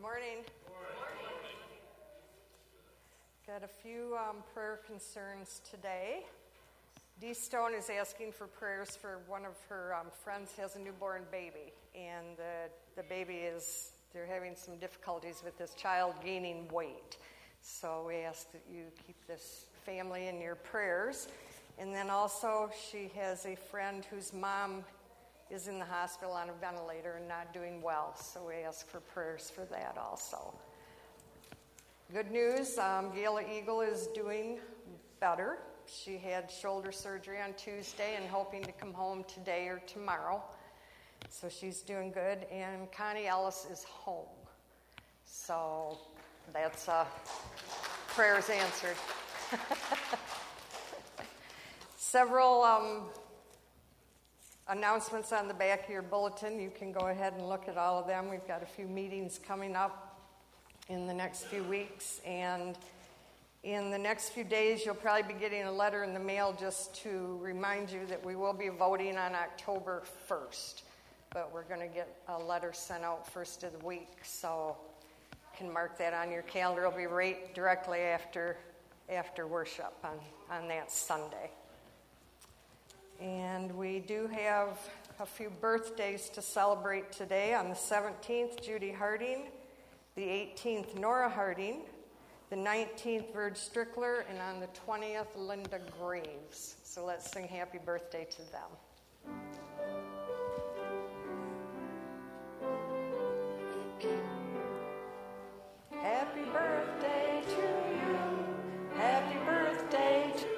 Morning. Got a few prayer concerns today. Dee Stone is asking for prayers for one of her friends has a newborn baby, and the baby they're having some difficulties with this child gaining weight. So we ask that you keep this family in your prayers. And then also she has a friend whose mom is in the hospital on a ventilator and not doing well. So we ask for prayers for that also. Good news, Gayla Eagle is doing better. She had shoulder surgery on Tuesday and hoping to come home today or tomorrow. So she's doing good. And Connie Ellis is home. So that's prayers answered. Several announcements on the back of your bulletin. You can go ahead and look at all of them. We've got a few meetings coming up in the next few weeks, and in the next few days you'll probably be getting a letter in the mail just to remind you that we will be voting on October 1st, but we're going to get a letter sent out first of the week, so you can mark that on your calendar. It'll be right directly after worship on that Sunday. And we do have a few birthdays to celebrate today. On the 17th, Judy Harding. The 18th, Nora Harding. The 19th, Verge Strickler. And on the 20th, Linda Graves. So let's sing happy birthday to them. Happy birthday to you. Happy birthday to you.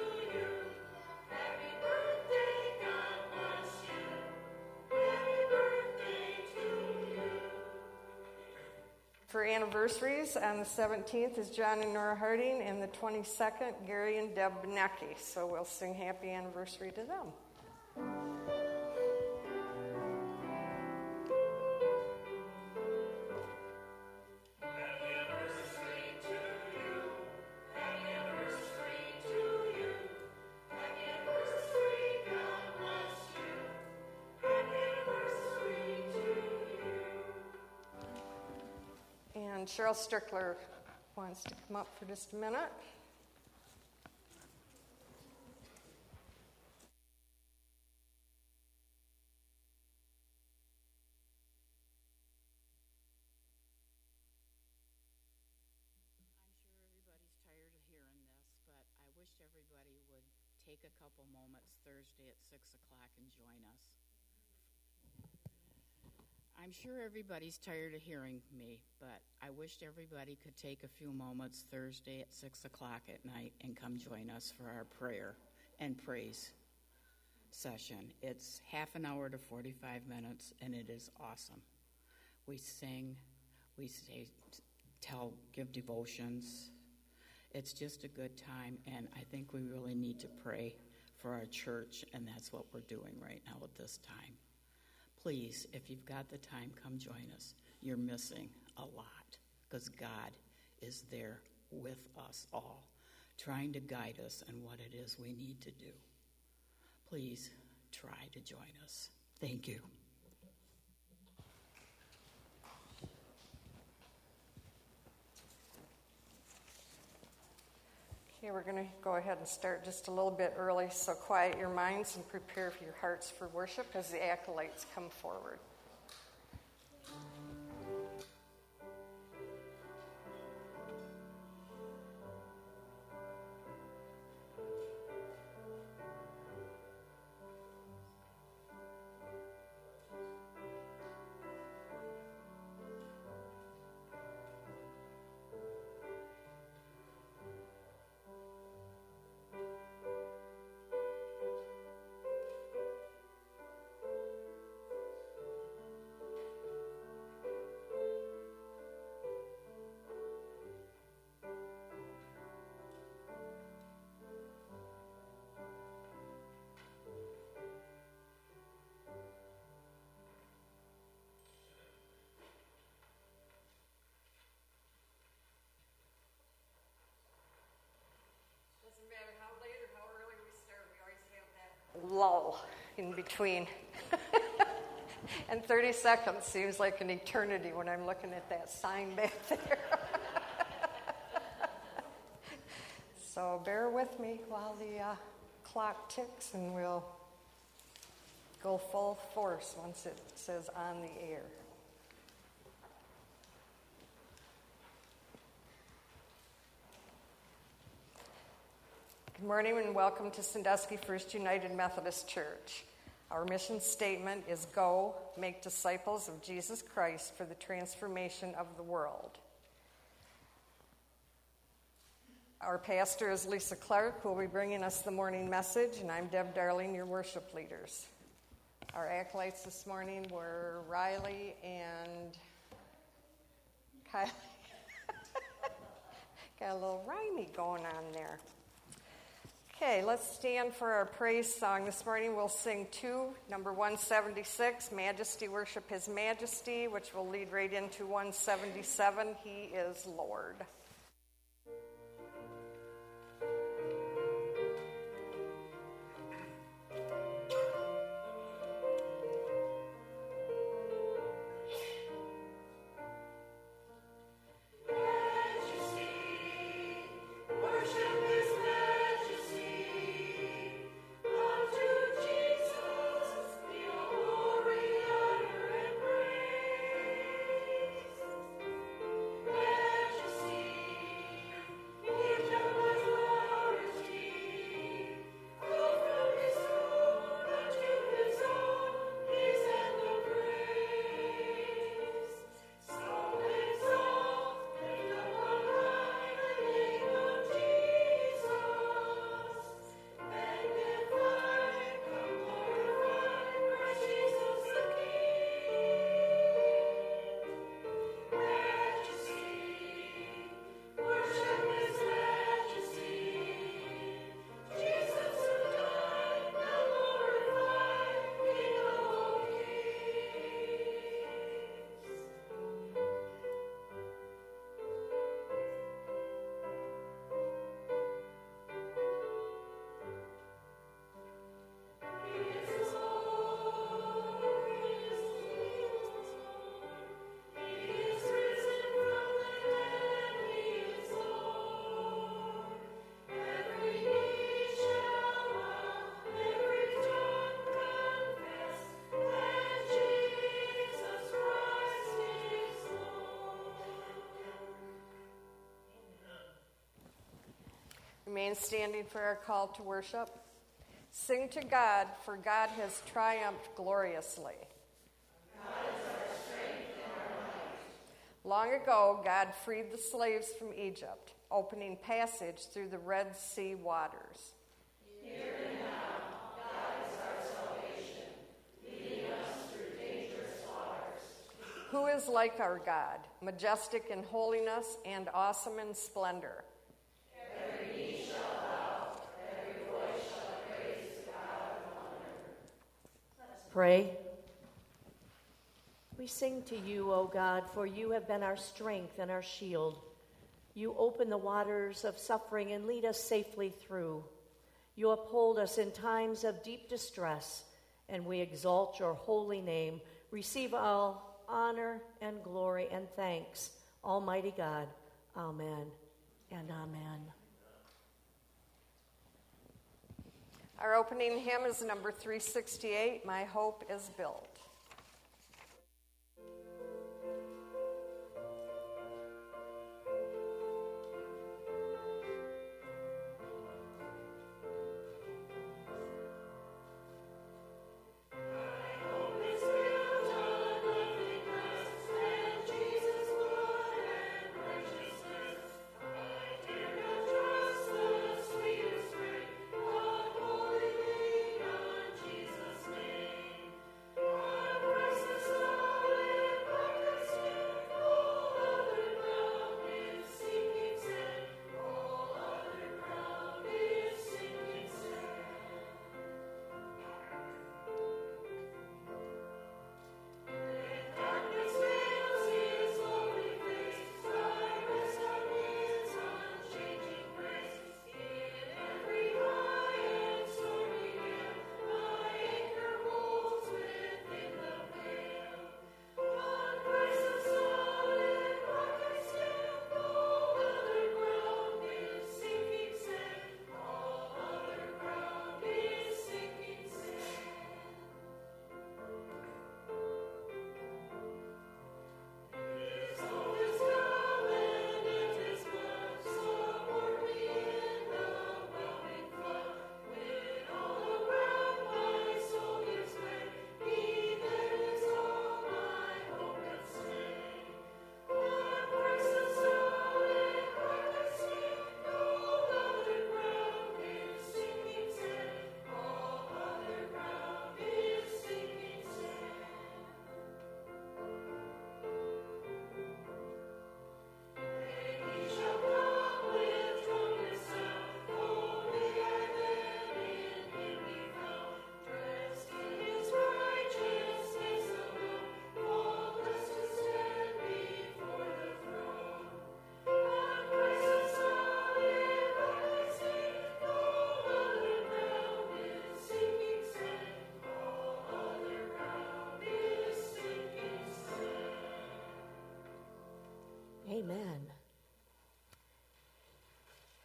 For anniversaries, on the 17th is John and Nora Harding, and the 22nd, Gary and Deb Benecki. So we'll sing happy anniversary to them. And Cheryl Strickler wants to come up for just a minute. Everybody would take a couple moments Thursday at 6 o'clock and join us. I'm sure everybody's tired of hearing me, but I wish everybody could take a few moments Thursday at 6 o'clock at night and come join us for our prayer and praise session. It's half an hour to 45 minutes, and it is awesome. We sing, we say, give devotions. It's just a good time, and I think we really need to pray for our church, and that's what we're doing right now at this time. Please, if you've got the time, come join us. You're missing a lot, because God is there with us all, trying to guide us in what it is we need to do. Please try to join us. Thank you. Okay, we're going to go ahead and start just a little bit early, so quiet your minds and prepare your hearts for worship as the acolytes come forward. Lull in between And 30 seconds seems like an eternity when I'm looking at that sign back there. So bear with me while the clock ticks, and we'll go full force once it says on the air. Good morning and welcome to Sandusky First United Methodist Church. Our mission statement is go, make disciples of Jesus Christ for the transformation of the world. Our pastor is Lisa Clark, who will be bringing us the morning message, and I'm Deb Darling, your worship leaders. Our acolytes this morning were Riley and Kylie. Got a little rhymey going on there. Okay, let's stand for our praise song. This morning we'll sing number 176, Majesty Worship His Majesty, which will lead right into 177, He is Lord. Remain standing for our call to worship. Sing to God, for God has triumphed gloriously. God is our strength and our might. Long ago, God freed the slaves from Egypt, opening passage through the Red Sea waters. Here and now, God is our salvation, leading us through dangerous waters. Who is like our God, majestic in holiness and awesome in splendor? Pray. We sing to you, O God, for you have been our strength and our shield. You open the waters of suffering and lead us safely through. You uphold us in times of deep distress, and we exalt your holy name. Receive all honor and glory and thanks, Almighty God. Amen and amen. Our opening hymn is number 368, My Hope is Built. Jesus' name.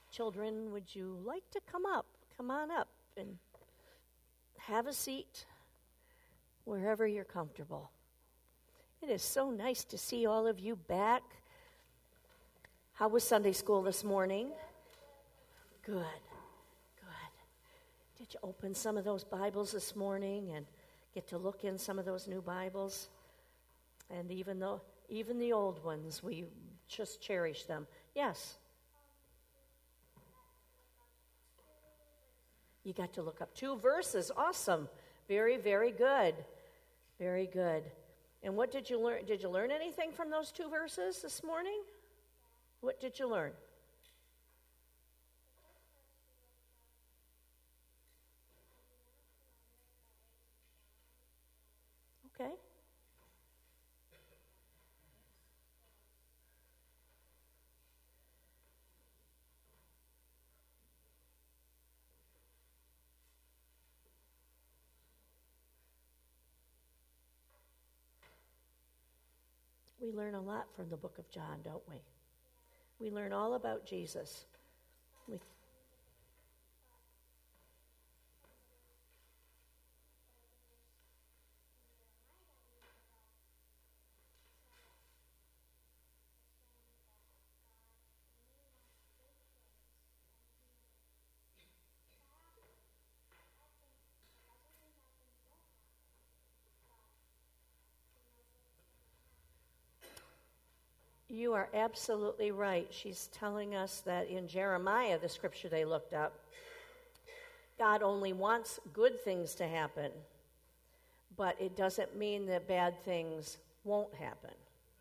Children, would you like to come up? Come on up and have a seat wherever you're comfortable. It is so nice to see all of you back. How was Sunday school this morning? Good, good. Did you open some of those Bibles this morning and get to look in some of those new Bibles? And even the old ones, we just cherish them. Yes. You got to look up 2 verses. Awesome. Very, very good. Very good. And what did you learn? Did you learn anything from those 2 verses this morning? What did you learn? Okay. We learn a lot from the book of John, don't we? We learn all about Jesus. You are absolutely right. She's telling us that in Jeremiah, the scripture they looked up, God only wants good things to happen, but it doesn't mean that bad things won't happen.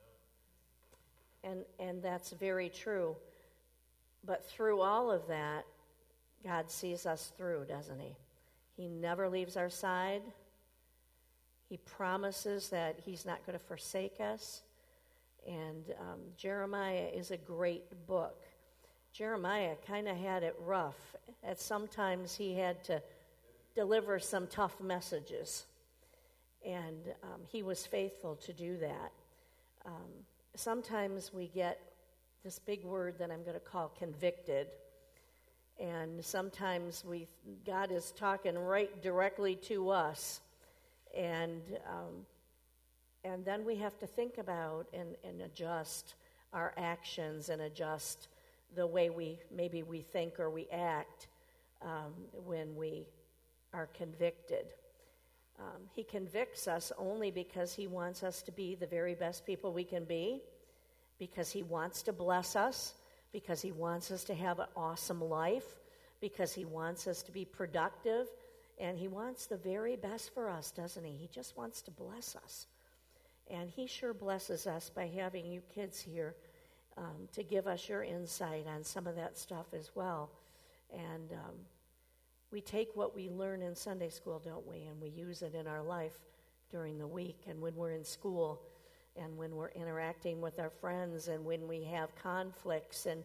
And that's very true. But through all of that, God sees us through, doesn't he? He never leaves our side. He promises that he's not going to forsake us. And Jeremiah is a great book. Jeremiah kind of had it rough. At sometimes he had to deliver some tough messages. And he was faithful to do that. Sometimes we get this big word that I'm going to call convicted. And sometimes God is talking right directly to us. And then we have to think about and adjust our actions and adjust the way we think or we act when we are convicted. He convicts us only because he wants us to be the very best people we can be, because he wants to bless us, because he wants us to have an awesome life, because he wants us to be productive, and he wants the very best for us, doesn't he? He just wants to bless us. And he sure blesses us by having you kids here to give us your insight on some of that stuff as well. And we take what we learn in Sunday school, don't we, and we use it in our life during the week and when we're in school and when we're interacting with our friends and when we have conflicts and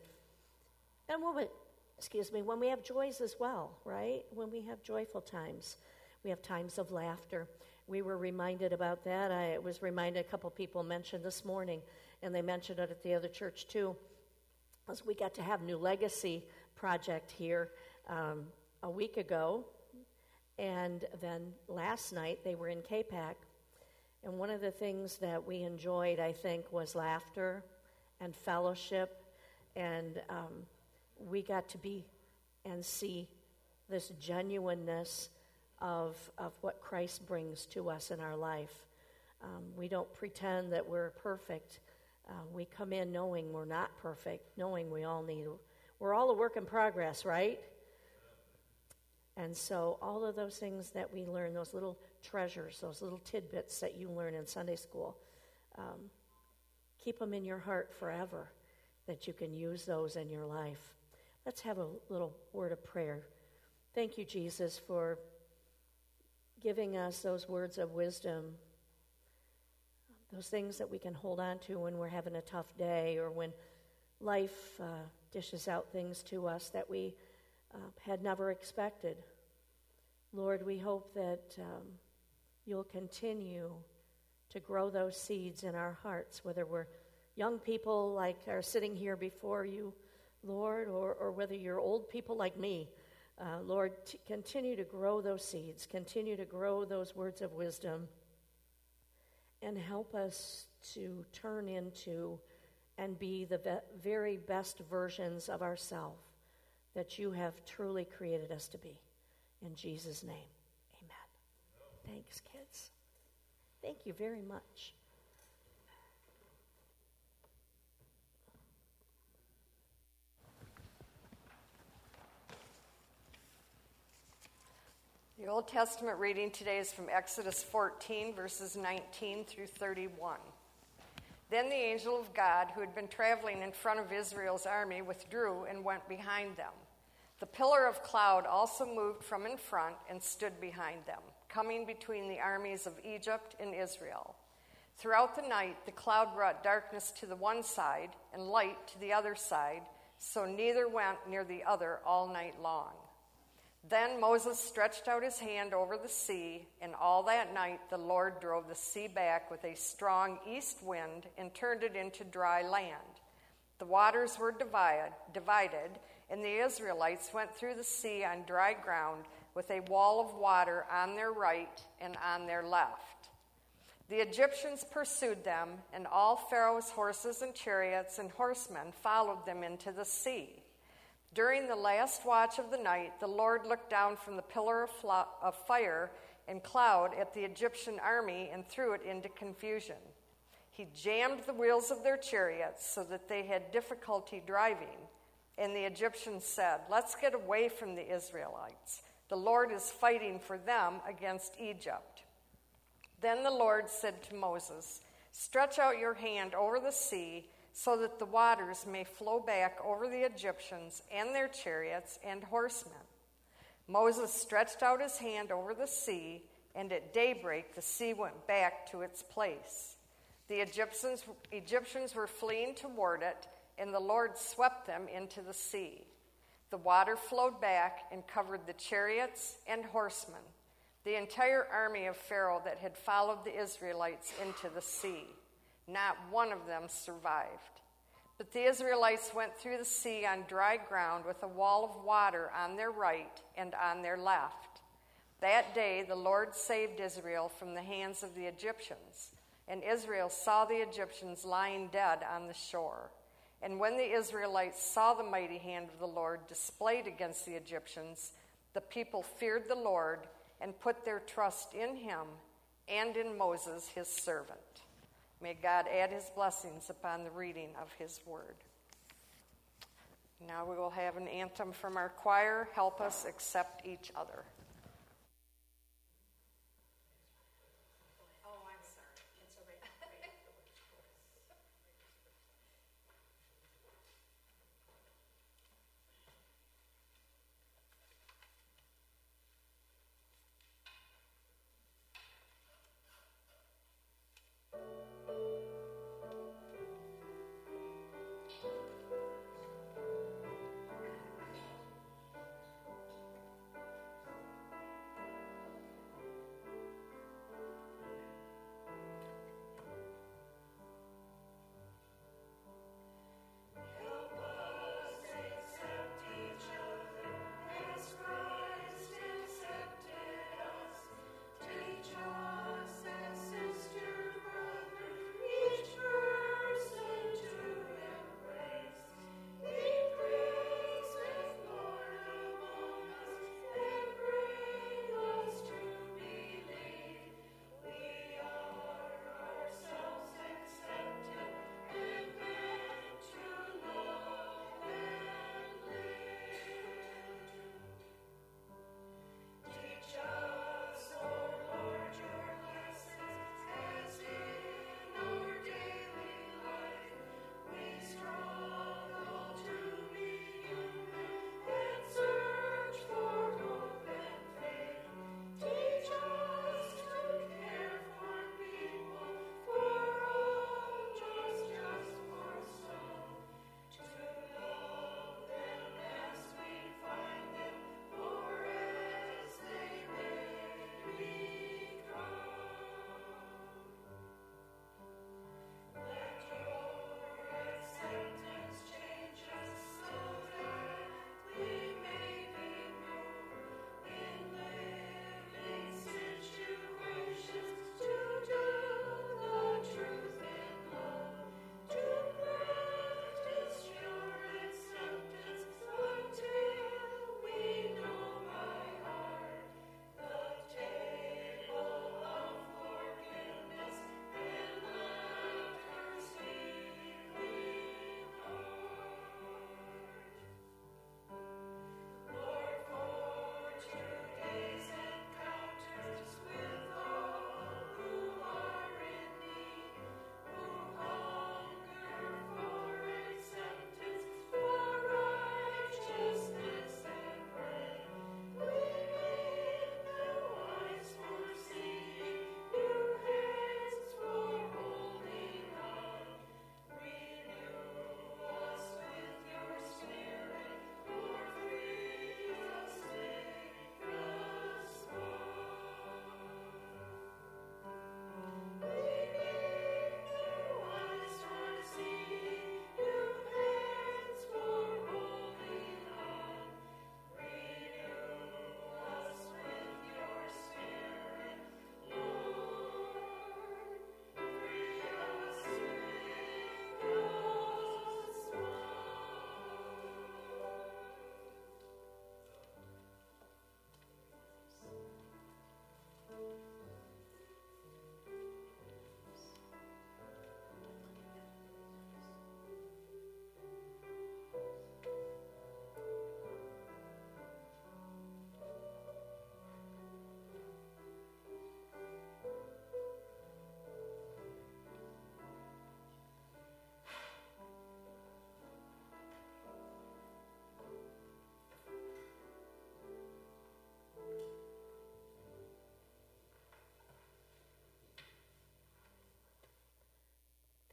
when we have joys as well, right? When we have joyful times. We have times of laughter. We were reminded about that. I was reminded, a couple people mentioned this morning, and they mentioned it at the other church too, as we got to have New Legacy project here a week ago, and then last night they were in KPAC, and one of the things that we enjoyed, I think, was laughter and fellowship, and we got to be and see this genuineness of what Christ brings to us in our life. We don't pretend that we're perfect. We come in knowing we're not perfect, knowing we're all a work in progress, right? And so all of those things that we learn, those little treasures, those little tidbits that you learn in Sunday school, keep them in your heart forever, that you can use those in your life. Let's have a little word of prayer. Thank you, Jesus, for giving us those words of wisdom, those things that we can hold on to when we're having a tough day or when life dishes out things to us that we had never expected. Lord, we hope that you'll continue to grow those seeds in our hearts, whether we're young people like are sitting here before you, Lord, or whether you're old people like me, Lord, continue to grow those seeds, continue to grow those words of wisdom, and help us to turn into and be the very best versions of ourselves that you have truly created us to be. In Jesus' name, amen. Thanks, kids. Thank you very much. The Old Testament reading today is from Exodus 14, verses 19 through 31. Then the angel of God, who had been traveling in front of Israel's army, withdrew and went behind them. The pillar of cloud also moved from in front and stood behind them, coming between the armies of Egypt and Israel. Throughout the night, the cloud brought darkness to the one side and light to the other side, so neither went near the other all night long. Then Moses stretched out his hand over the sea, and all that night the Lord drove the sea back with a strong east wind and turned it into dry land. The waters were divided, and the Israelites went through the sea on dry ground with a wall of water on their right and on their left. The Egyptians pursued them, and all Pharaoh's horses and chariots and horsemen followed them into the sea. During the last watch of the night, the Lord looked down from the pillar of fire and cloud at the Egyptian army and threw it into confusion. He jammed the wheels of their chariots so that they had difficulty driving. And the Egyptians said, "Let's get away from the Israelites. The Lord is fighting for them against Egypt." Then the Lord said to Moses, "Stretch out your hand over the sea, so that the waters may flow back over the Egyptians and their chariots and horsemen." Moses stretched out his hand over the sea, and at daybreak the sea went back to its place. The Egyptians were fleeing toward it, and the Lord swept them into the sea. The water flowed back and covered the chariots and horsemen, the entire army of Pharaoh that had followed the Israelites into the sea. Not one of them survived. But the Israelites went through the sea on dry ground with a wall of water on their right and on their left. That day the Lord saved Israel from the hands of the Egyptians, and Israel saw the Egyptians lying dead on the shore. And when the Israelites saw the mighty hand of the Lord displayed against the Egyptians, the people feared the Lord and put their trust in him and in Moses, his servant. May God add his blessings upon the reading of his word. Now we will have an anthem from our choir, "Help Us Accept Each Other."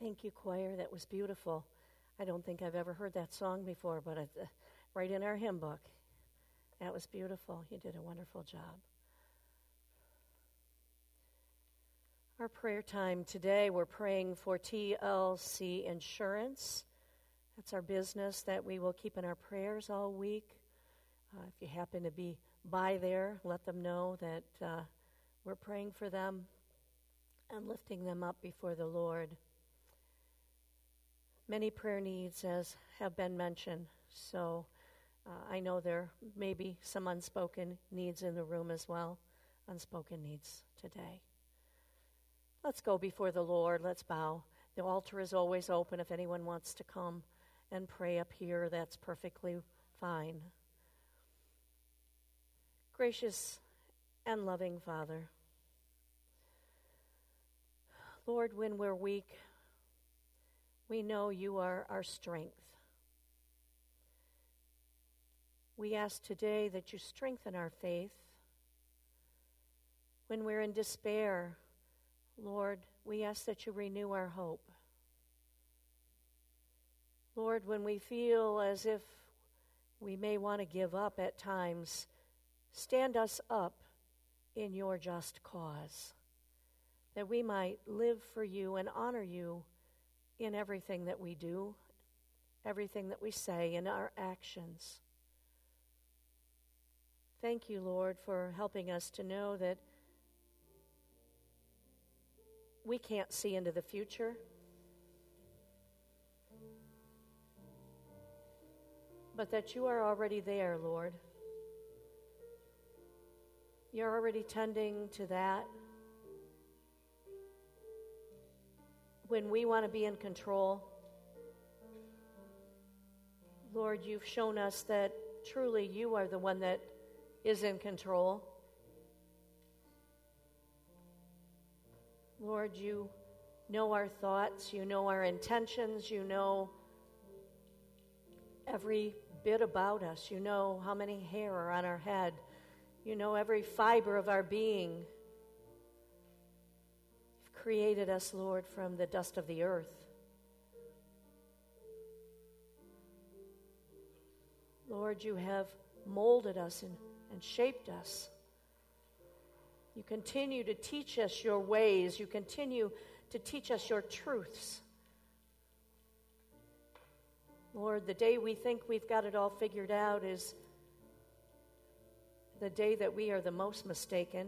Thank you, choir. That was beautiful. I don't think I've ever heard that song before, but it's right in our hymn book. That was beautiful. You did a wonderful job. Our prayer time today, we're praying for TLC Insurance. That's our business that we will keep in our prayers all week. If you happen to be by there, let them know that we're praying for them and lifting them up before the Lord. Many prayer needs, as have been mentioned, so I know there may be some unspoken needs in the room as well, unspoken needs today. Let's go before the Lord. Let's bow. The altar is always open. If anyone wants to come and pray up here, that's perfectly fine. Gracious and loving Father, Lord, when we're weak, we know you are our strength. We ask today that you strengthen our faith. When we're in despair, Lord, we ask that you renew our hope. Lord, when we feel as if we may want to give up at times, stand us up in your just cause, that we might live for you and honor you in everything that we do, everything that we say, in our actions. Thank you, Lord, for helping us to know that we can't see into the future, but that you are already there, Lord. You're already tending to that. When we want to be in control, Lord, you've shown us that truly you are the one that is in control. Lord, you know our thoughts, you know our intentions, you know every bit about us, you know how many hair are on our head, you know every fiber of our being. You've created us, Lord, from the dust of the earth. Lord, you have molded us and shaped us. You continue to teach us your ways. You continue to teach us your truths. Lord, the day we think we've got it all figured out is the day that we are the most mistaken.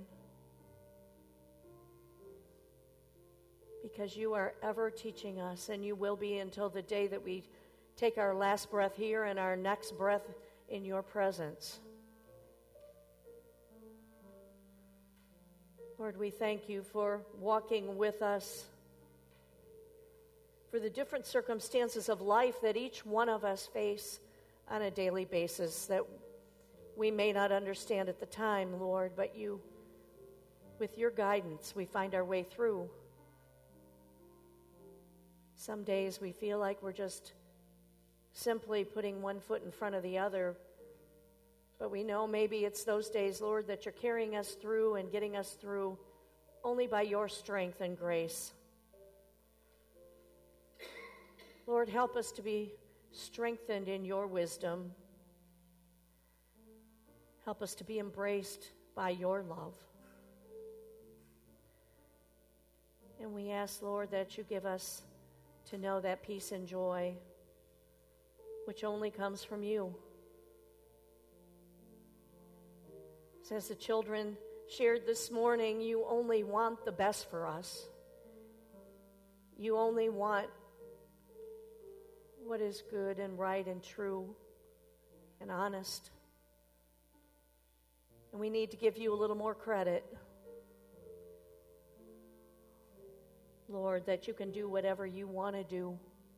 Because you are ever teaching us, and you will be until the day that we take our last breath here and our next breath in your presence. Lord, we thank you for walking with us, for the different circumstances of life that each one of us face on a daily basis that we may not understand at the time, Lord, but you, with your guidance, we find our way through. Some days we feel like we're just simply putting one foot in front of the other, but we know maybe it's those days, Lord, that you're carrying us through and getting us through only by your strength and grace. Lord, help us to be strengthened in your wisdom. Help us to be embraced by your love. And we ask, Lord, that you give us to know that peace and joy which only comes from you. As the children shared this morning, you only want the best for us. You only want what is good and right and true and honest. And we need to give you a little more credit, Lord, that you can do whatever you want to do.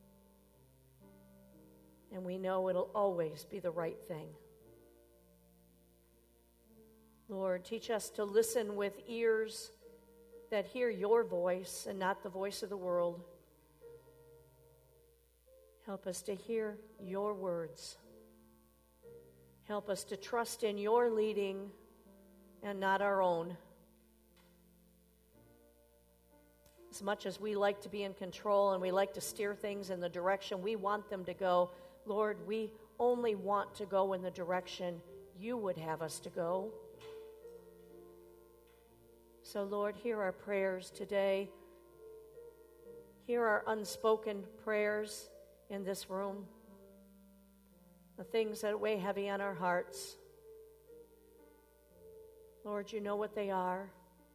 And we know it'll always be the right thing. Lord, teach us to listen with ears that hear your voice and not the voice of the world. Help us to hear your words. Help us to trust in your leading and not our own. As much as we like to be in control and we like to steer things in the direction we want them to go, Lord, we only want to go in the direction you would have us to go. So, Lord, hear our prayers today. Hear our unspoken prayers in this room. The things that weigh heavy on our hearts. Lord, you know what they are.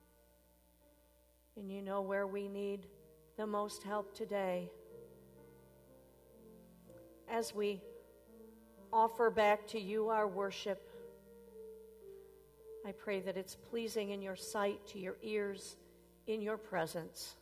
And you know where we need the most help today. As we offer back to you our worship, I pray that it's pleasing in your sight, to your ears, in your presence.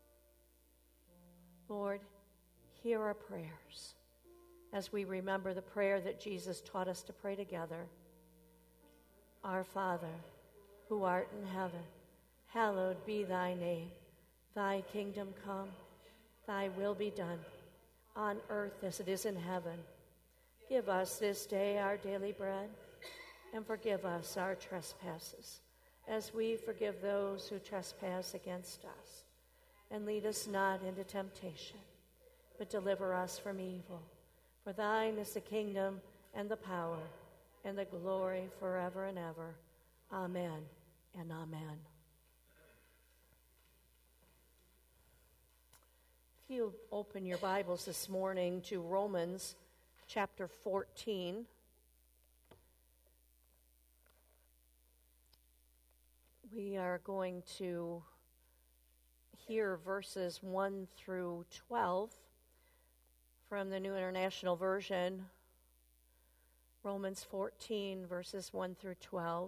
Lord, hear our prayers as we remember the prayer that Jesus taught us to pray together. Our Father, who art in heaven, hallowed be thy name. Thy kingdom come, thy will be done, on earth as it is in heaven. Give us this day our daily bread, and forgive us our trespasses, as we forgive those who trespass against us. And lead us not into temptation, but deliver us from evil. For thine is the kingdom, and the power, and the glory forever and ever. Amen and amen. If you open your Bibles this morning to Romans chapter 14, we are going to hear verses 1 through 12 from the New International Version. Romans 14, verses 1 through 12.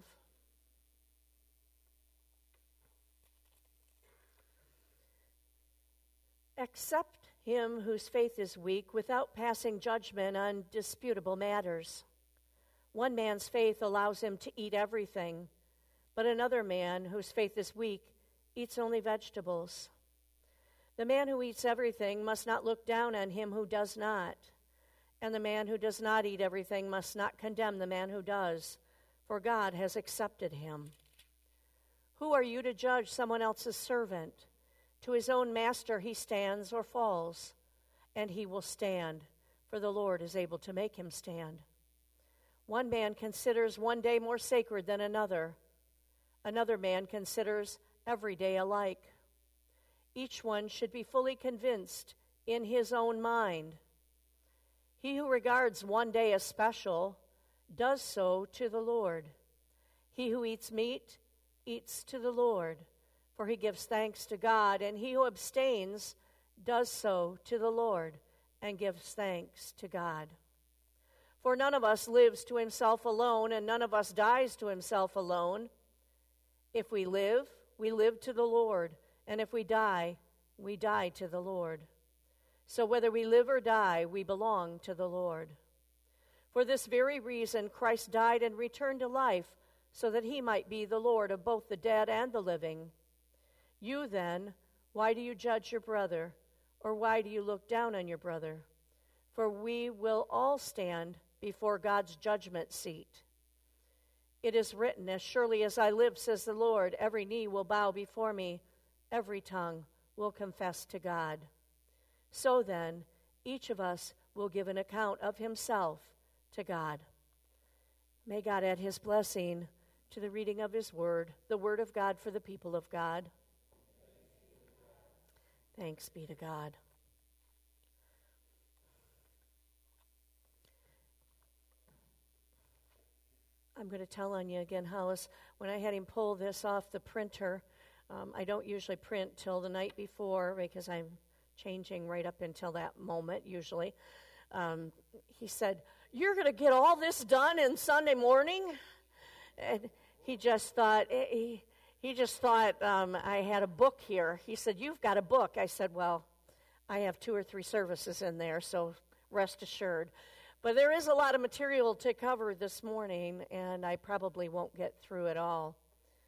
Accept him whose faith is weak without passing judgment on disputable matters. One man's faith allows him to eat everything, but another man whose faith is weak eats only vegetables. The man who eats everything must not look down on him who does not, and the man who does not eat everything must not condemn the man who does, for God has accepted him. Who are you to judge someone else's servant? To his own master he stands or falls, and he will stand, for the Lord is able to make him stand. One man considers one day more sacred than another. Another man considers every day alike. Each one should be fully convinced in his own mind. He who regards one day as special does so to the Lord. He who eats meat eats to the Lord, for he gives thanks to God, and he who abstains does so to the Lord and gives thanks to God. For none of us lives to himself alone, and none of us dies to himself alone. If we live to the Lord, and if we die to the Lord. So whether we live or die, we belong to the Lord. For this very reason, Christ died and returned to life, so that he might be the Lord of both the dead and the living. You then, why do you judge your brother, or why do you look down on your brother? For we will all stand before God's judgment seat. It is written, as surely as I live, says the Lord, every knee will bow before me, every tongue will confess to God. So then, each of us will give an account of himself to God. May God add his blessing to the reading of his word, the word of God for the people of God. Thanks be to God. I'm going to tell on you again, Hollis. When I had him pull this off the printer, I don't usually print till the night before because I'm changing right up until that moment usually. He said, "You're going to get all this done in Sunday morning?" And he just thought I had a book here. He said, "You've got a book." I said, "Well, I have 2 or 3 services in there, so rest assured." But there is a lot of material to cover this morning, and I probably won't get through it all.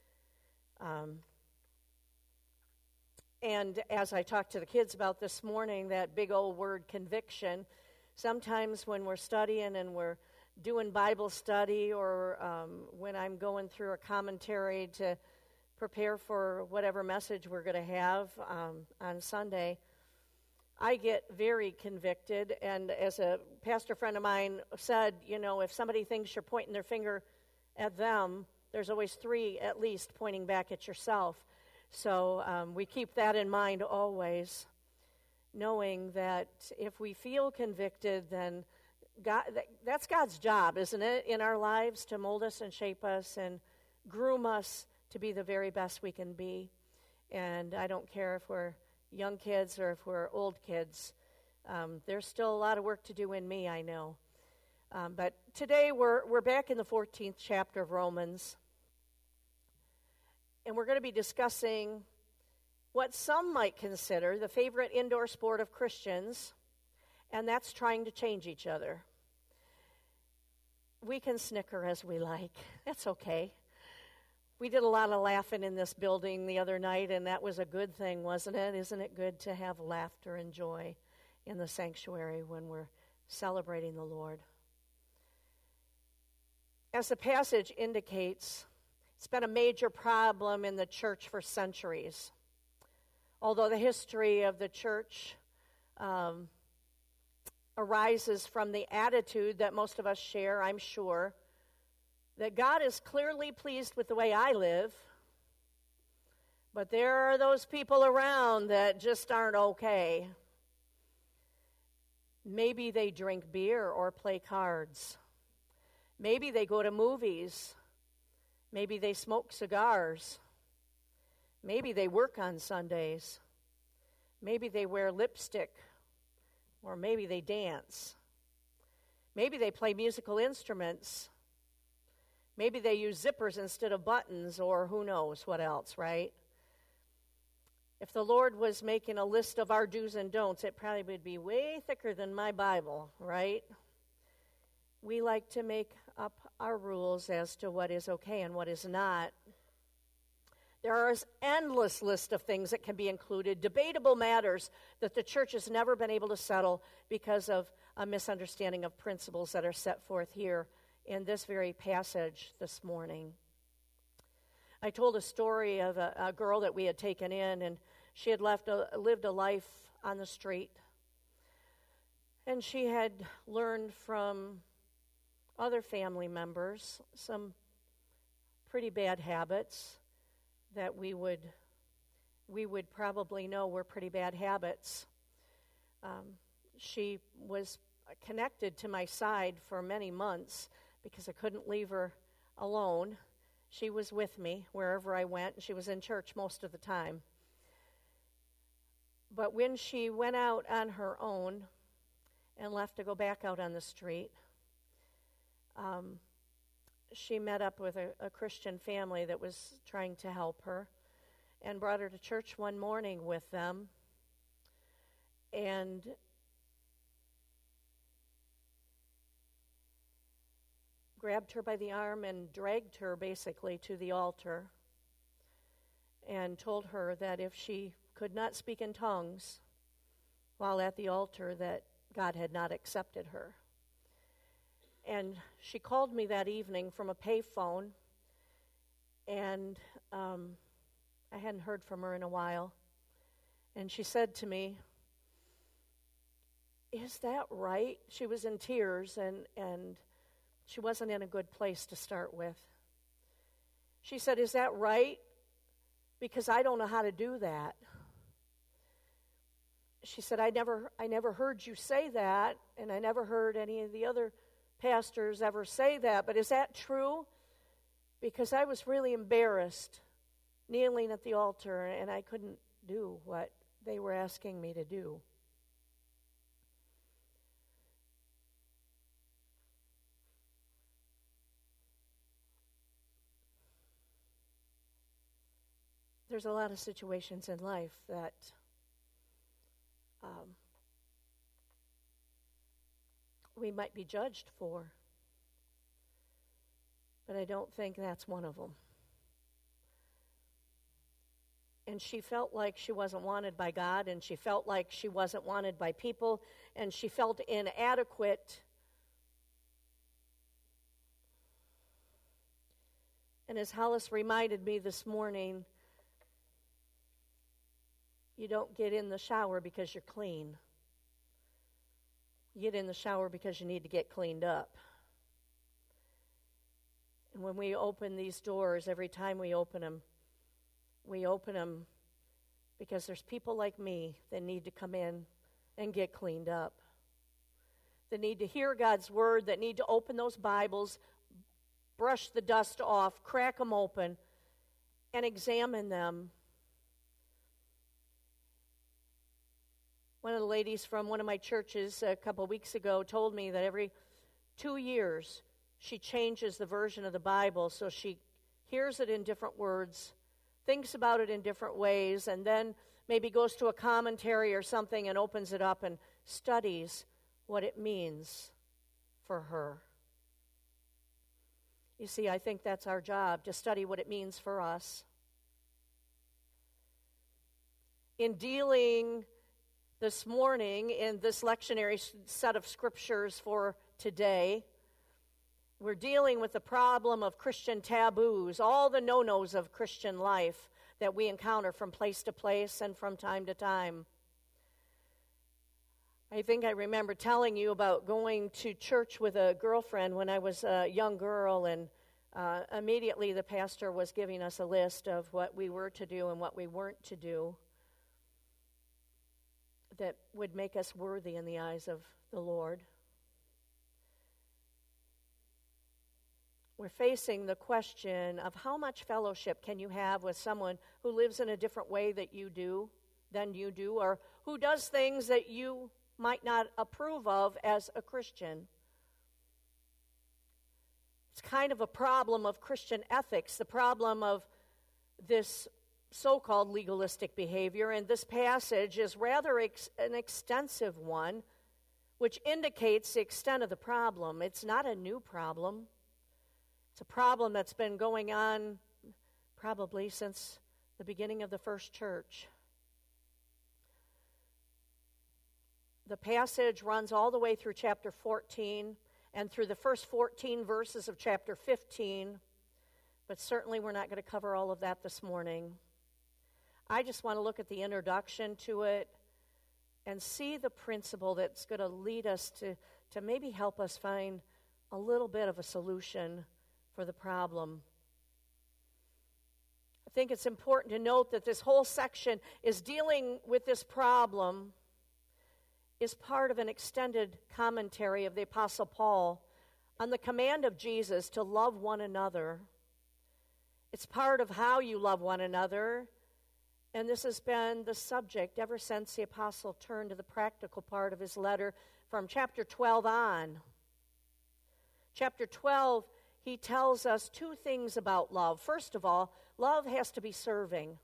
And as I talked to the kids about this morning, that big old word conviction, sometimes when we're studying and we're doing Bible study or when I'm going through a commentary to prepare for whatever message we're going to have on Sunday, I get very convicted. And as a pastor friend of mine said, if somebody thinks you're pointing their finger at them, there's always 3 at least pointing back at yourself. So we keep that in mind always, knowing that if we feel convicted, then God, that's God's job, isn't it, in our lives, to mold us and shape us and groom us to be the very best we can be. And I don't care if we're young kids or if we're old kids. There's still a lot of work to do in me, I know. But today we're back in the 14th chapter of Romans. And we're going to be discussing what some might consider the favorite indoor sport of Christians, and that's trying to change each other. We can snicker as we like. That's okay. We did a lot of laughing in this building the other night, and that was a good thing, wasn't it? Isn't it good to have laughter and joy in the sanctuary when we're celebrating the Lord? As the passage indicates, it's been a major problem in the church for centuries. Although the history of the church arises from the attitude that most of us share, I'm sure, that God is clearly pleased with the way I live, but there are those people around that just aren't okay. Maybe they drink beer or play cards. Maybe they go to movies. Maybe they smoke cigars. Maybe they work on Sundays. Maybe they wear lipstick. Or maybe they dance. Maybe they play musical instruments. Maybe they use zippers instead of buttons, or who knows what else, right? If the Lord was making a list of our do's and don'ts, it probably would be way thicker than my Bible, right? We like to make up our rules as to what is okay and what is not. There are an endless list of things that can be included, debatable matters that the church has never been able to settle because of a misunderstanding of principles that are set forth here in this very passage this morning. I told a story of a girl that we had taken in, and she had lived a life on the street. And she had learned from other family members some pretty bad habits that we would probably know were pretty bad habits. She was connected to my side for many months because I couldn't leave her alone. She was with me wherever I went, and she was in church most of the time. But when she went out on her own and left to go back out on the street, she met up with a Christian family that was trying to help her and brought her to church one morning with them. And grabbed her by the arm and dragged her basically to the altar and told her that if she could not speak in tongues while at the altar, that God had not accepted her. And she called me that evening from a payphone, and I hadn't heard from her in a while. And she said to me, "Is that right?" She was in tears, and she wasn't in a good place to start with. She said, "Is that right? Because I don't know how to do that." She said, I never heard you say that, and I never heard any of the other pastors ever say that, but is that true? Because I was really embarrassed kneeling at the altar, and I couldn't do what they were asking me to do. There's a lot of situations in life that we might be judged for, but I don't think that's one of them. And she felt like she wasn't wanted by God, and she felt like she wasn't wanted by people, and she felt inadequate. And And as Hollis reminded me this morning, you don't get in the shower because you're clean. You get in the shower because you need to get cleaned up. And when we open these doors, every time we open them because there's people like me that need to come in and get cleaned up, that need to hear God's word, that need to open those Bibles, brush the dust off, crack them open, and examine them. One of the ladies from one of my churches a couple of weeks ago told me that every 2 years she changes the version of the Bible so she hears it in different words, thinks about it in different ways, and then maybe goes to a commentary or something and opens it up and studies what it means for her. You see, I think that's our job, to study what it means for us. In dealing this morning in this lectionary set of scriptures for today, we're dealing with the problem of Christian taboos, all the no-nos of Christian life that we encounter from place to place and from time to time. I think I remember telling you about going to church with a girlfriend when I was a young girl, and immediately the pastor was giving us a list of what we were to do and what we weren't to do that would make us worthy in the eyes of the Lord. We're facing the question of how much fellowship can you have with someone who lives in a different way than you do, or who does things that you might not approve of as a Christian. It's kind of a problem of Christian ethics, the problem of this so-called legalistic behavior, and this passage is rather an extensive one, which indicates the extent of the problem. It's not a new problem. It's a problem that's been going on probably since the beginning of the first church. The passage runs all the way through chapter 14 and through the first 14 verses of chapter 15, but certainly we're not going to cover all of that this morning. I just want to look at the introduction to it and see the principle that's going to lead us to maybe help us find a little bit of a solution for the problem. I think it's important to note that this whole section is dealing with this problem, is part of an extended commentary of the Apostle Paul on the command of Jesus to love one another. It's part of how you love one another, and this has been the subject ever since the Apostle turned to the practical part of his letter from chapter 12 on. Chapter 12, he tells us two things about love. First of all, love has to be serving.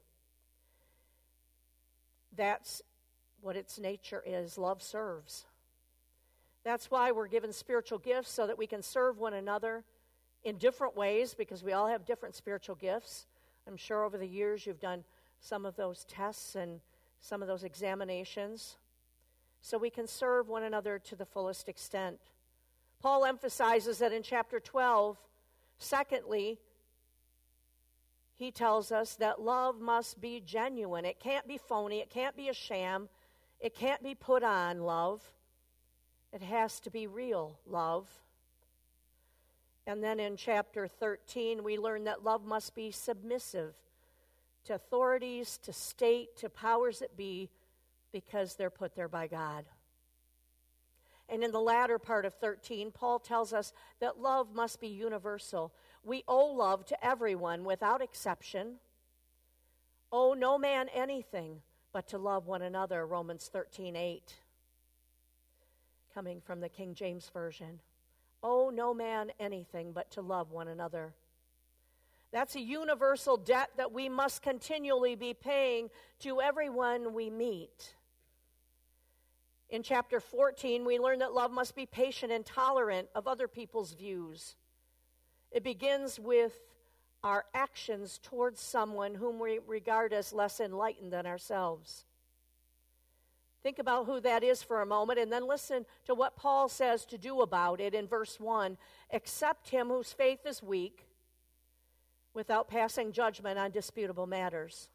That's what its nature is. Love serves. That's why we're given spiritual gifts, so that we can serve one another in different ways, because we all have different spiritual gifts. I'm sure over the years you've done some of those tests and some of those examinations, so we can serve one another to the fullest extent. Paul emphasizes that in chapter 12. Secondly, he tells us that love must be genuine. It can't be phony. It can't be a sham. It can't be put on love. It has to be real love. And then in chapter 13, we learn that love must be submissive to authorities, to state, to powers that be, because they're put there by God. And in the latter part of 13, Paul tells us that love must be universal. We owe love to everyone without exception. Owe no man anything but to love one another, Romans 13:8, coming from the King James Version. Owe no man anything but to love one another. That's a universal debt that we must continually be paying to everyone we meet. In chapter 14, we learn that love must be patient and tolerant of other people's views. It begins with our actions towards someone whom we regard as less enlightened than ourselves. Think about who that is for a moment, and then listen to what Paul says to do about it in verse 1. Accept him whose faith is weak, without passing judgment on disputable matters.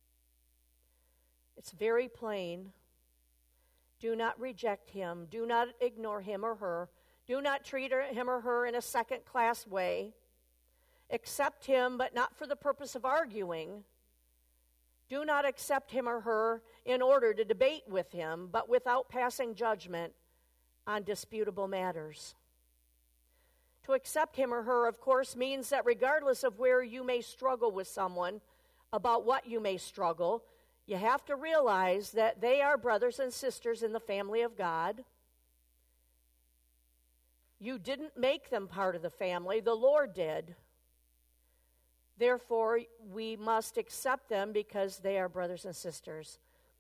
It's very plain. Do not reject him. Do not ignore him or her. Do not treat him or her in a second-class way. Accept him, but not for the purpose of arguing. Do not accept him or her in order to debate with him, but without passing judgment on disputable matters. To accept him or her, of course, means that regardless of where you may struggle with someone, about what you may struggle, you have to realize that they are brothers and sisters in the family of God. You didn't make them part of the family, the Lord did. Therefore, we must accept them because they are brothers and sisters.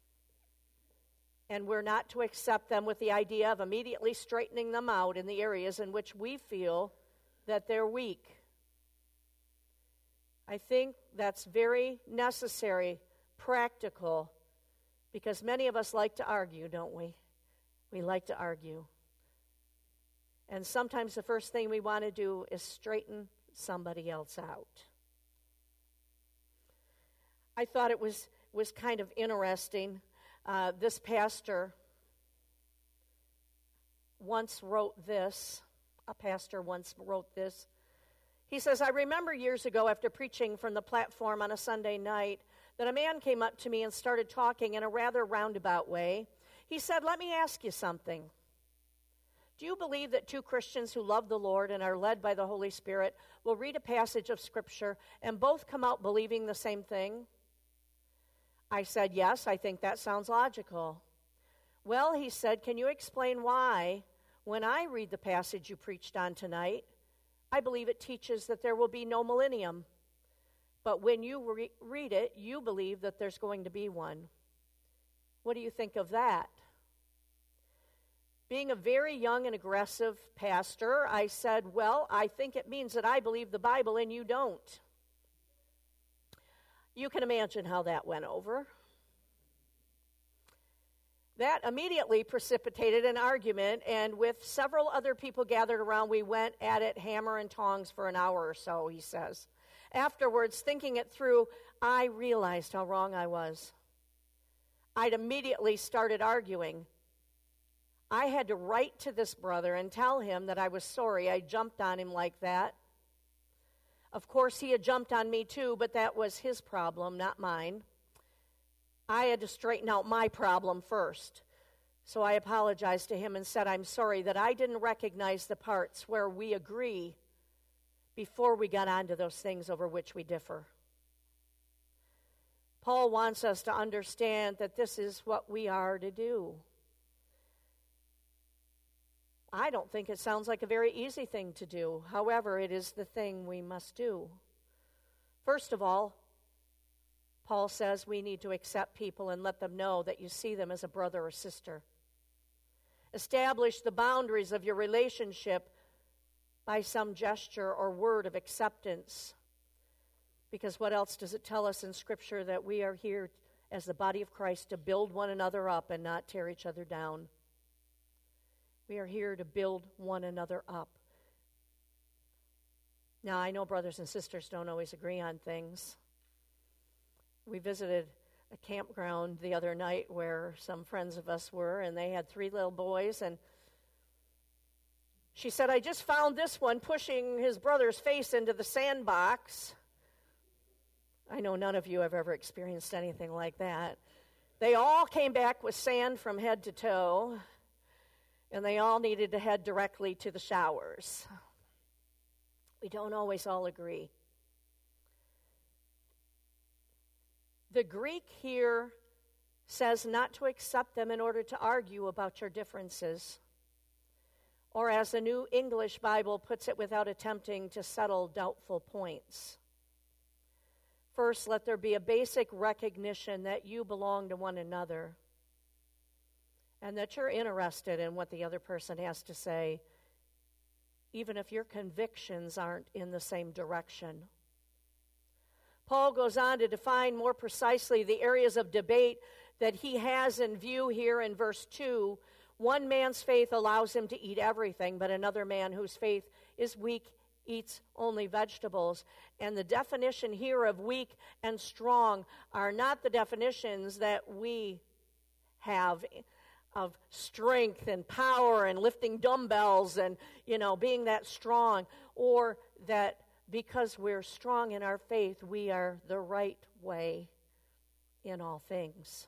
And we're not to accept them with the idea of immediately straightening them out in the areas in which we feel that they're weak. I think that's very necessary, practical, because many of us like to argue, don't we? We like to argue. And sometimes the first thing we want to do is straighten somebody else out. I thought it was kind of interesting. This pastor once wrote this. A pastor once wrote this. He says, I remember years ago after preaching from the platform on a Sunday night that a man came up to me and started talking in a rather roundabout way. He said, let me ask you something. Do you believe that two Christians who love the Lord and are led by the Holy Spirit will read a passage of Scripture and both come out believing the same thing? I said, yes, I think that sounds logical. Well, he said, can you explain why, when I read the passage you preached on tonight, I believe it teaches that there will be no millennium. But when you read it, you believe that there's going to be one. What do you think of that? Being a very young and aggressive pastor, I said, well, I think it means that I believe the Bible and you don't. You can imagine how that went over. That immediately precipitated an argument, and with several other people gathered around, we went at it hammer and tongs for an hour or so, he says. Afterwards, thinking it through, I realized how wrong I was. I'd immediately started arguing. I had to write to this brother and tell him that I was sorry I jumped on him like that. Of course, he had jumped on me too, but that was his problem, not mine. I had to straighten out my problem first. So I apologized to him and said, I'm sorry that I didn't recognize the parts where we agree before we got onto those things over which we differ. Paul wants us to understand that this is what we are to do. I don't think it sounds like a very easy thing to do. However, it is the thing we must do. First of all, Paul says we need to accept people and let them know that you see them as a brother or sister. Establish the boundaries of your relationship by some gesture or word of acceptance. Because what else does it tell us in Scripture? That we are here as the body of Christ to build one another up and not tear each other down. We are here to build one another up. Now, I know brothers and sisters don't always agree on things. We visited a campground the other night where some friends of us were, and they had 3 little boys, and she said, I just found this one pushing his brother's face into the sandbox. I know none of you have ever experienced anything like that. They all came back with sand from head to toe, and they all needed to head directly to the showers. We don't always all agree. The Greek here says not to accept them in order to argue about your differences. Or as the New English Bible puts it, without attempting to settle doubtful points. First, let there be a basic recognition that you belong to one another and that you're interested in what the other person has to say, even if your convictions aren't in the same direction. Paul goes on to define more precisely the areas of debate that he has in view here in verse 2. One man's faith allows him to eat everything, but another man whose faith is weak eats only vegetables. And the definition here of weak and strong are not the definitions that we have of strength and power and lifting dumbbells and, being that strong, or that because we're strong in our faith, we are the right way in all things.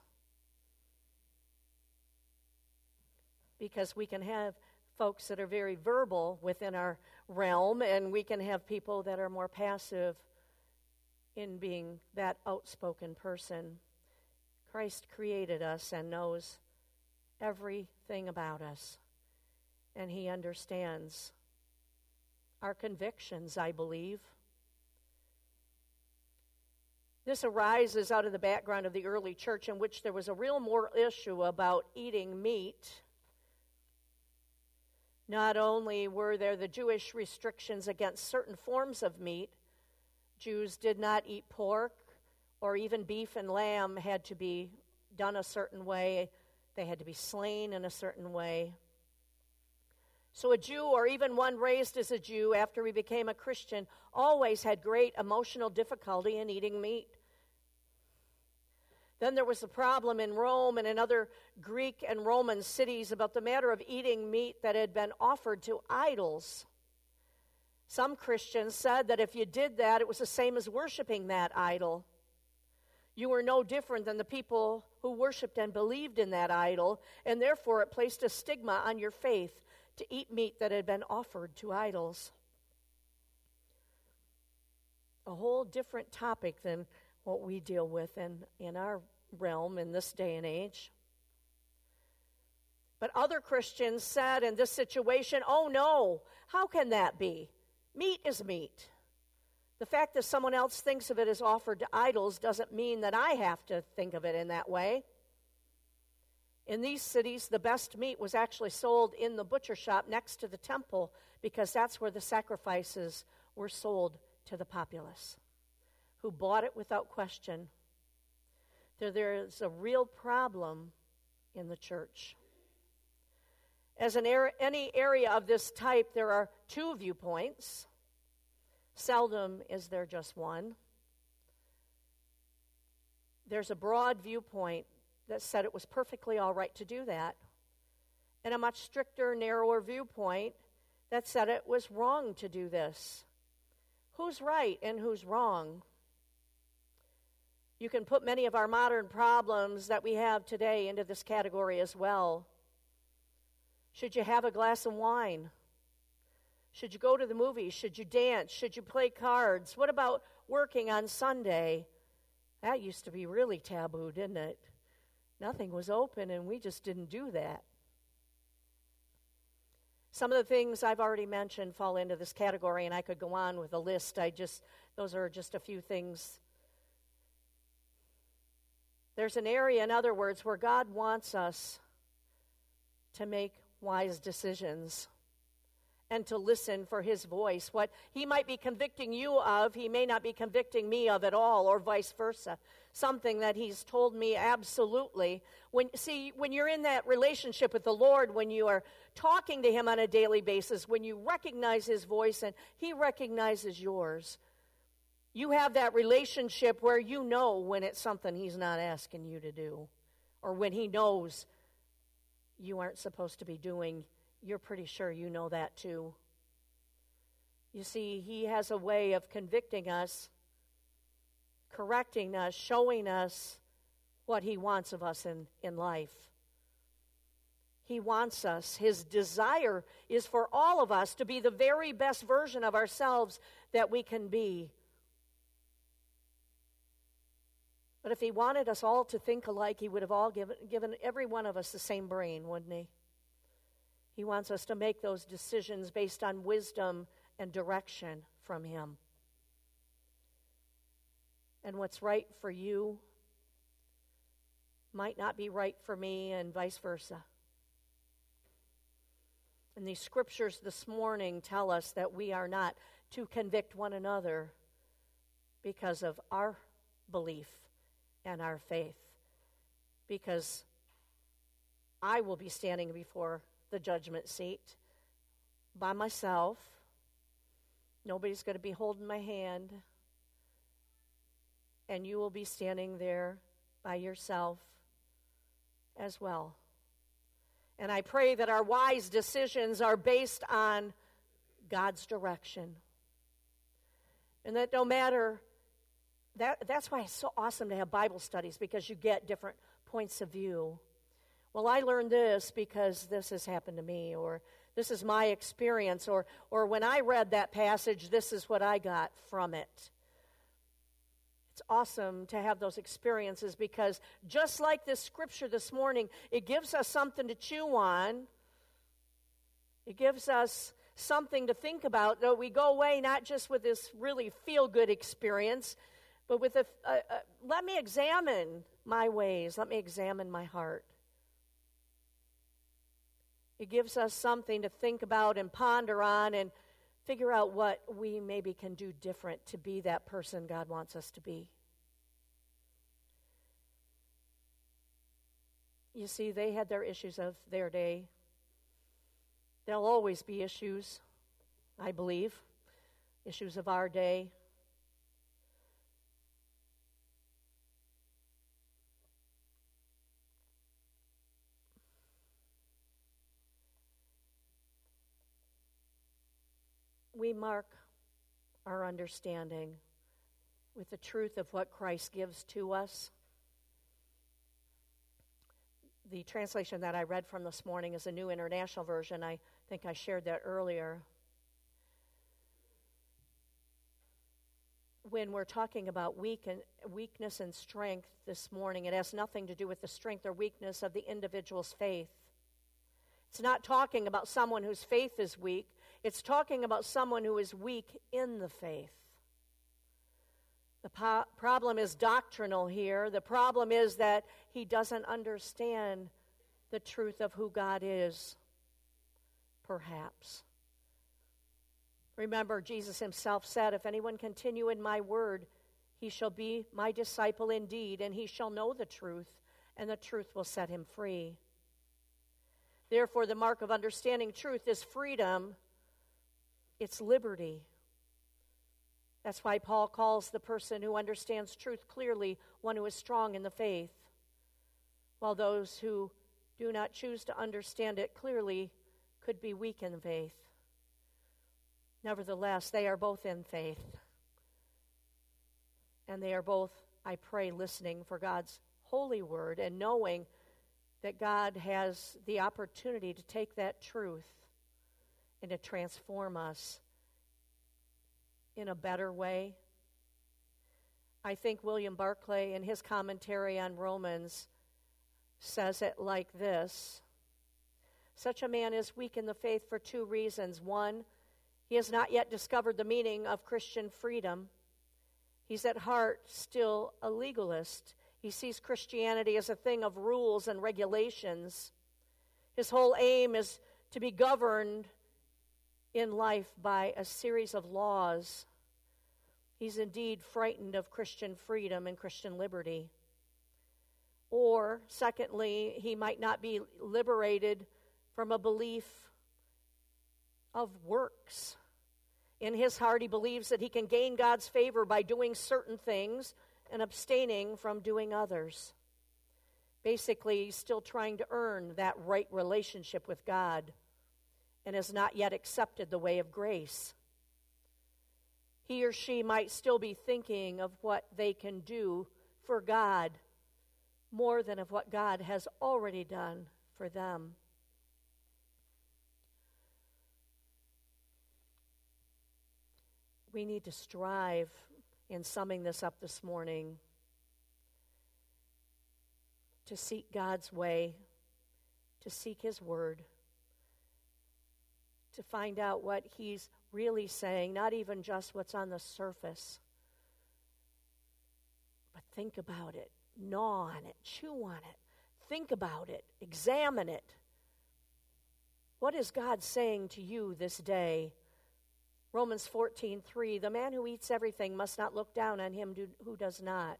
Because we can have folks that are very verbal within our realm, and we can have people that are more passive in being that outspoken person. Christ created us and knows everything about us, and He understands our convictions, I believe. This arises out of the background of the early church, in which there was a real moral issue about eating meat. Not only were there the Jewish restrictions against certain forms of meat, Jews did not eat pork, or even beef and lamb had to be done a certain way. They had to be slain in a certain way. So a Jew, or even one raised as a Jew after he became a Christian, always had great emotional difficulty in eating meat. Then there was a problem in Rome and in other Greek and Roman cities about the matter of eating meat that had been offered to idols. Some Christians said that if you did that, it was the same as worshiping that idol. You were no different than the people who worshiped and believed in that idol, and therefore it placed a stigma on your faith to eat meat that had been offered to idols. A whole different topic than what we deal with in our realm in this day and age. But other Christians said in this situation, oh no, how can that be? Meat is meat. The fact that someone else thinks of it as offered to idols doesn't mean that I have to think of it in that way. In these cities, the best meat was actually sold in the butcher shop next to the temple, because that's where the sacrifices were sold to the populace, who bought it without question. There's a real problem in the church. As in any area of this type, there are two viewpoints. Seldom is there just one. There's a broad viewpoint that said it was perfectly all right to do that, and a much stricter, narrower viewpoint that said it was wrong to do this. Who's right and who's wrong? You can put many of our modern problems that we have today into this category as well. Should you have a glass of wine? Should you go to the movies? Should you dance? Should you play cards? What about working on Sunday? That used to be really taboo, didn't it? Nothing was open, and we just didn't do that. Some of the things I've already mentioned fall into this category, and I could go on with a list. Those are just a few things. There's an area, in other words, where God wants us to make wise decisions and to listen for His voice. What He might be convicting you of, He may not be convicting me of at all, or vice versa. Something that He's told me absolutely. When you're in that relationship with the Lord, when you are talking to Him on a daily basis, when you recognize His voice and He recognizes yours, you have that relationship where you know when it's something He's not asking you to do, or when He knows you aren't supposed to be doing. You're pretty sure you know that too. You see, He has a way of convicting us, correcting us, showing us what He wants of us in life. He wants us. His desire is for all of us to be the very best version of ourselves that we can be. But if He wanted us all to think alike, He would have all given every one of us the same brain, wouldn't He? He wants us to make those decisions based on wisdom and direction from Him. And what's right for you might not be right for me, and vice versa. And these scriptures this morning tell us that we are not to convict one another because of our belief and our faith. Because I will be standing before the judgment seat by myself, Nobody's going to be holding my hand. And you will be standing there by yourself as well. And I pray that our wise decisions are based on God's direction. And that no matter, that's why it's so awesome to have Bible studies, because you get different points of view. Well, I learned this because this has happened to me, or this is my experience, or when I read that passage, this is what I got from it. It's awesome to have those experiences, because just like this scripture this morning, it gives us something to chew on. It gives us something to think about, though we go away not just with this really feel-good experience, but with let me examine my ways, let me examine my heart. It gives us something to think about and ponder on and figure out what we maybe can do different to be that person God wants us to be. You see, they had their issues of their day. There'll always be issues, I believe, issues of our day. We mark our understanding with the truth of what Christ gives to us. The translation that I read from this morning is a New International Version. I think I shared that earlier. When we're talking about weakness and strength this morning, it has nothing to do with the strength or weakness of the individual's faith. It's not talking about someone whose faith is weak. It's talking about someone who is weak in the faith. The problem is doctrinal here. The problem is that he doesn't understand the truth of who God is, perhaps. Remember, Jesus himself said, "If anyone continue in my word, he shall be my disciple indeed, and he shall know the truth, and the truth will set him free." Therefore, the mark of understanding truth is freedom. It's liberty. That's why Paul calls the person who understands truth clearly one who is strong in the faith, while those who do not choose to understand it clearly could be weak in faith. Nevertheless, they are both in faith, and they are both, I pray, listening for God's holy word and knowing that God has the opportunity to take that truth and to transform us in a better way. I think William Barclay, in his commentary on Romans, says it like this: such a man is weak in the faith for two reasons. One, he has not yet discovered the meaning of Christian freedom. He's at heart still a legalist. He sees Christianity as a thing of rules and regulations. His whole aim is to be governed in life by a series of laws. He's indeed frightened of Christian freedom and Christian liberty. Or, secondly, he might not be liberated from a belief of works. In his heart, he believes that he can gain God's favor by doing certain things and abstaining from doing others. Basically, he's still trying to earn that right relationship with God and has not yet accepted the way of grace. He or she might still be thinking of what they can do for God more than of what God has already done for them. We need to strive, in summing this up this morning, to seek God's way, to seek his word, to find out what he's really saying, not even just what's on the surface, but think about it, gnaw on it, chew on it, think about it, examine it. What is God saying to you this day? Romans 14:3, the man who eats everything must not look down on him who does not.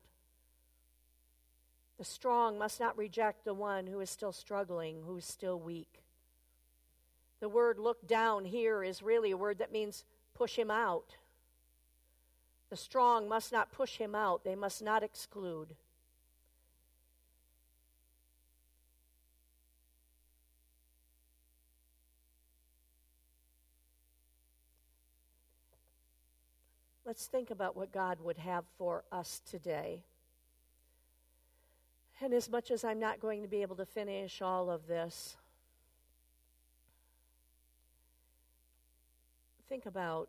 The strong must not reject the one who is still struggling, who is still weak. The word look down here is really a word that means push him out. The strong must not push him out. They must not exclude. Let's think about what God would have for us today. And as much as I'm not going to be able to finish all of this, think about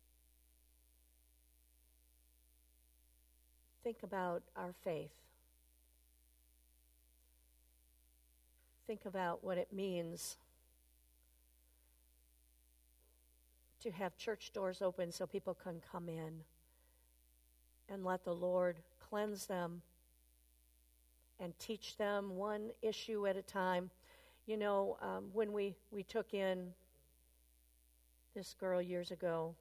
our faith. Think about what it means to have church doors open so people can come in and let the Lord cleanse them and teach them one issue at a time. You know, when we took in this girl years ago,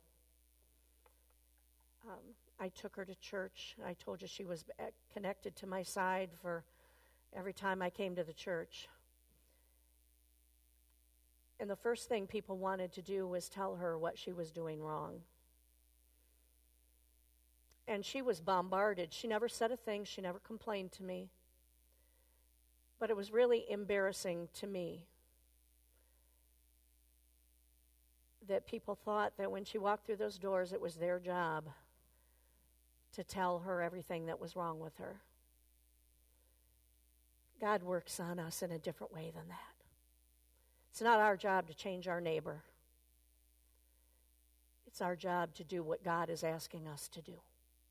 I took her to church. I told you she was connected to my side for every time I came to the church. And the first thing people wanted to do was tell her what she was doing wrong. And she was bombarded. She never said a thing. She never complained to me. But it was really embarrassing to me that people thought that when she walked through those doors, it was their job to tell her everything that was wrong with her. God works on us in a different way than that. It's not our job to change our neighbor. It's our job to do what God is asking us to do.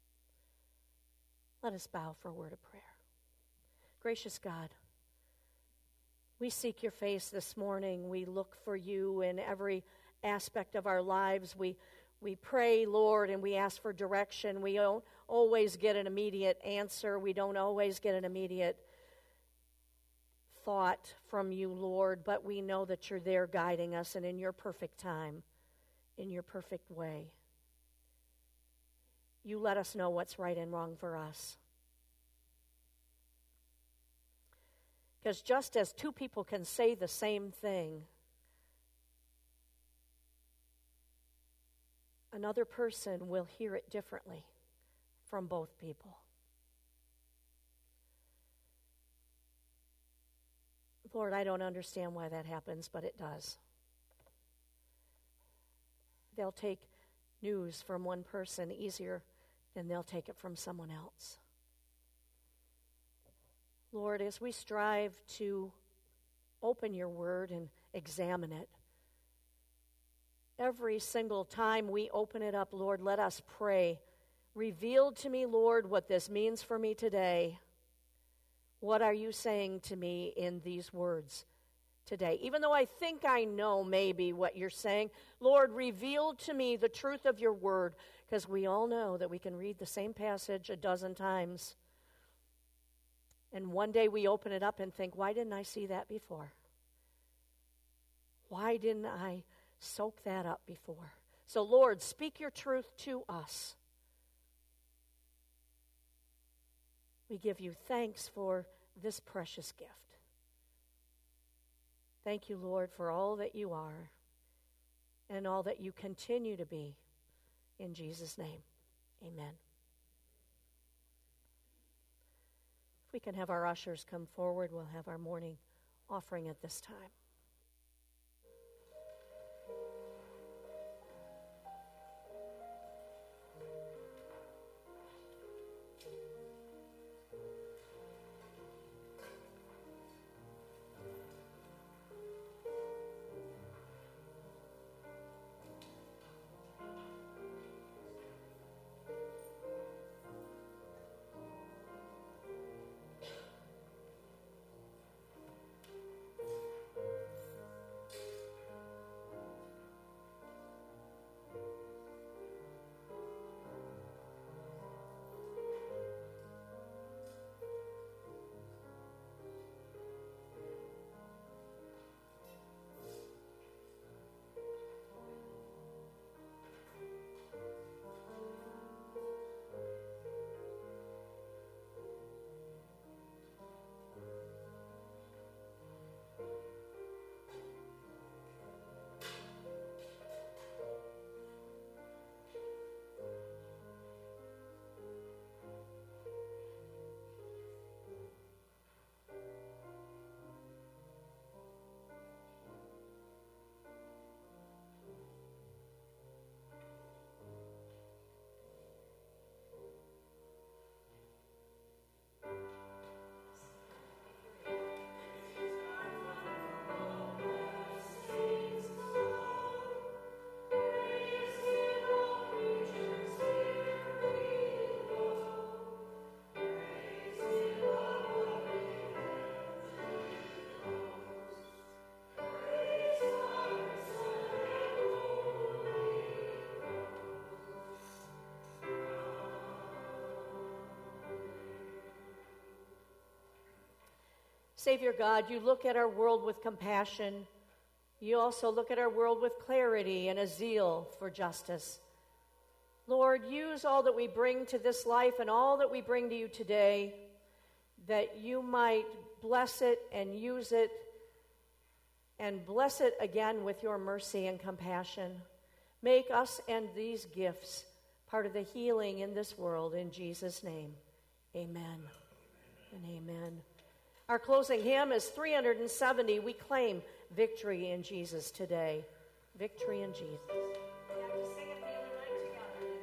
Let us bow for a word of prayer. Gracious God, we seek your face this morning. We look for you in every aspect of our lives. We pray, Lord, and we ask for direction. We don't always get an immediate answer. We don't always get an immediate thought from you, Lord, but we know that you're there guiding us, and in your perfect time, in your perfect way, you let us know what's right and wrong for us. Because just as two people can say the same thing, another person will hear it differently from both people. Lord, I don't understand why that happens, but it does. They'll take news from one person easier than they'll take it from someone else. Lord, as we strive to open your word and examine it, every single time we open it up, Lord, let us pray. Reveal to me, Lord, what this means for me today. What are you saying to me in these words today? Even though I think I know maybe what you're saying, Lord, reveal to me the truth of your word, because we all know that we can read the same passage a dozen times. And one day we open it up and think, why didn't I see that before? Why didn't I soak that up before? So, Lord, speak your truth to us. We give you thanks for this precious gift. Thank you, Lord, for all that you are and all that you continue to be. In Jesus' name, amen. If we can have our ushers come forward, we'll have our morning offering at this time. Savior God, you look at our world with compassion. You also look at our world with clarity and a zeal for justice. Lord, use all that we bring to this life and all that we bring to you today, that you might bless it and use it, and bless it again with your mercy and compassion. Make us and these gifts part of the healing in this world. In Jesus' name, amen and amen. Our closing hymn is 370. We claim victory in Jesus today. Victory in Jesus. We have to sing it the other night together.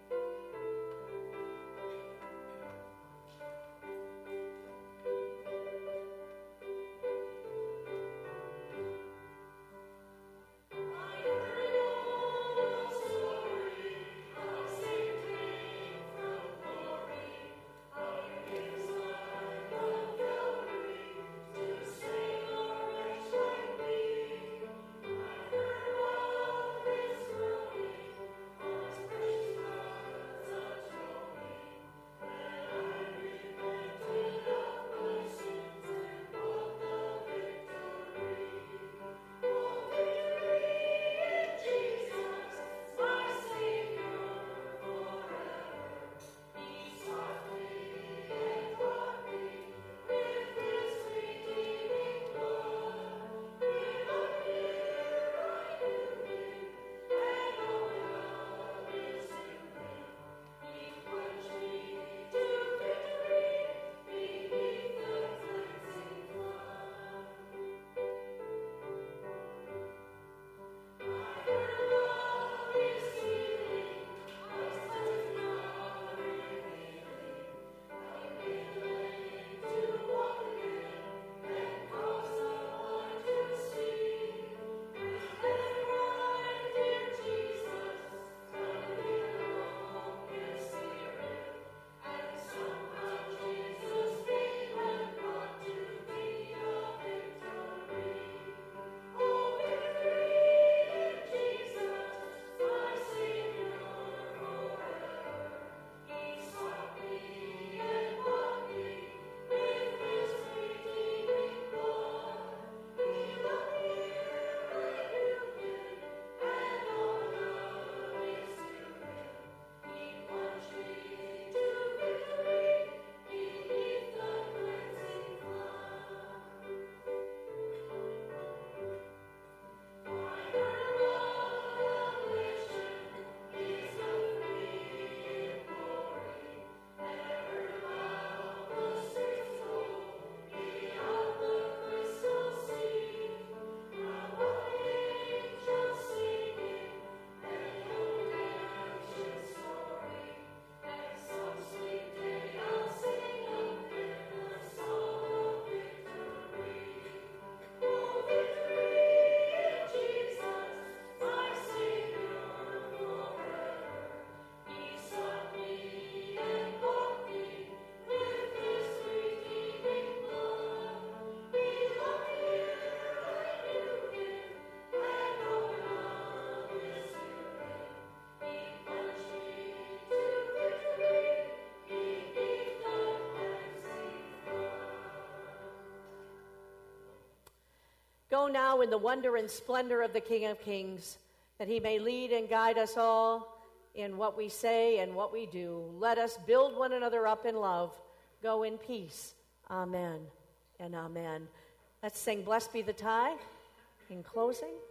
Go now in the wonder and splendor of the King of Kings, that he may lead and guide us all in what we say and what we do. Let us build one another up in love. Go in peace. Amen and amen. Let's sing Blessed Be the Tie in closing.